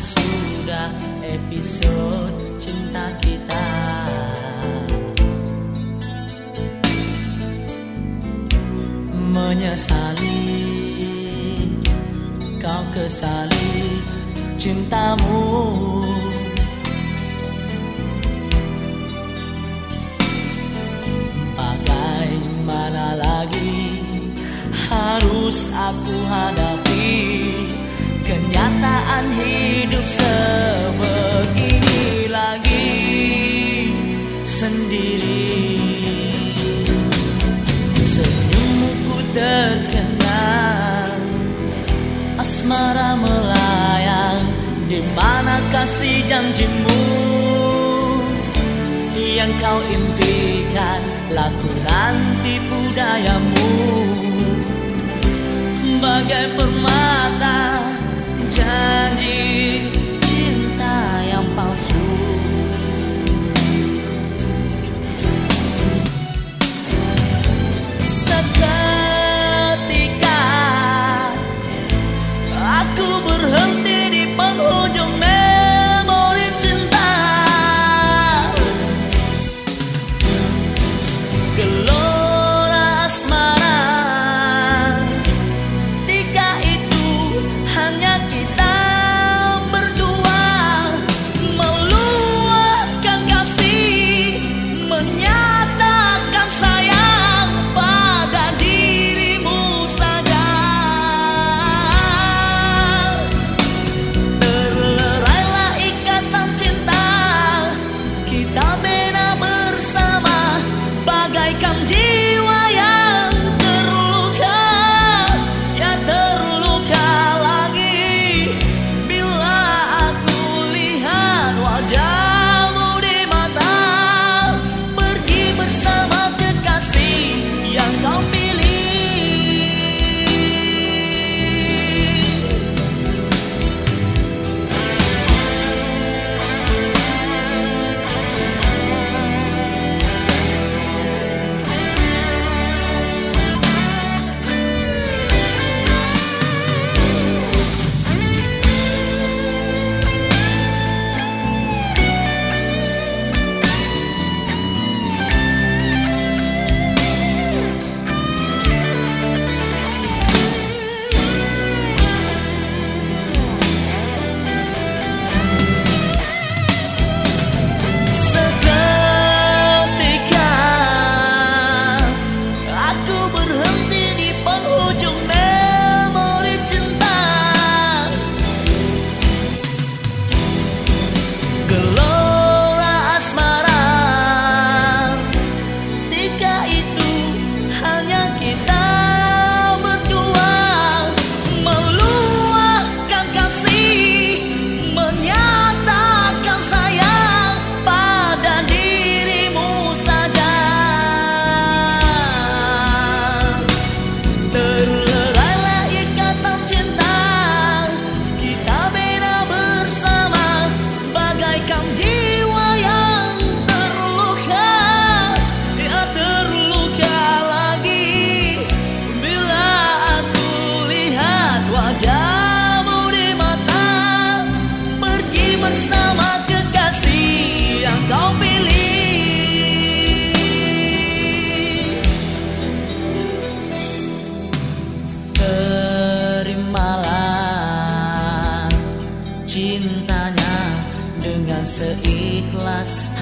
sudah episode cinta kita. Menyesali kau kesali cintamu. Bagaimana lagi harus aku hadapi kenyataan hidup sebegini lagi sendiri. Senyummu ku terkenang, asmara melayang. Di mana kasih janjimu yang kau impikan, laku nanti budayamu bagai permata janji cinta yang palsu. Seketika aku berhenti di penghujung memori cinta. Gelora asmara, ketika itu hanya kita berdua, meluapkan kasih, menyatakan sayang pada dirimu saja. Terlerailah ikatan cinta, kita bina bersama bagaikan jiwa yang terluka. Ya terluka lagi bila aku lihat wajahmu di mata. Pergi bersama kekasih yang kau pilih. Gelora asmara, ketika itu hanya kita berdua, meluahkan kasih, menyatakan sayang pada dirimu saja. Terlerailah ikatan cinta, kita bina bersama bagaikan jiwa yang terluka. Ya terluka lagi bila aku lihat wajahmu di mata. Pergi bersama kekasih yang kau pilih. Terimalah cintanya dengan seikhlas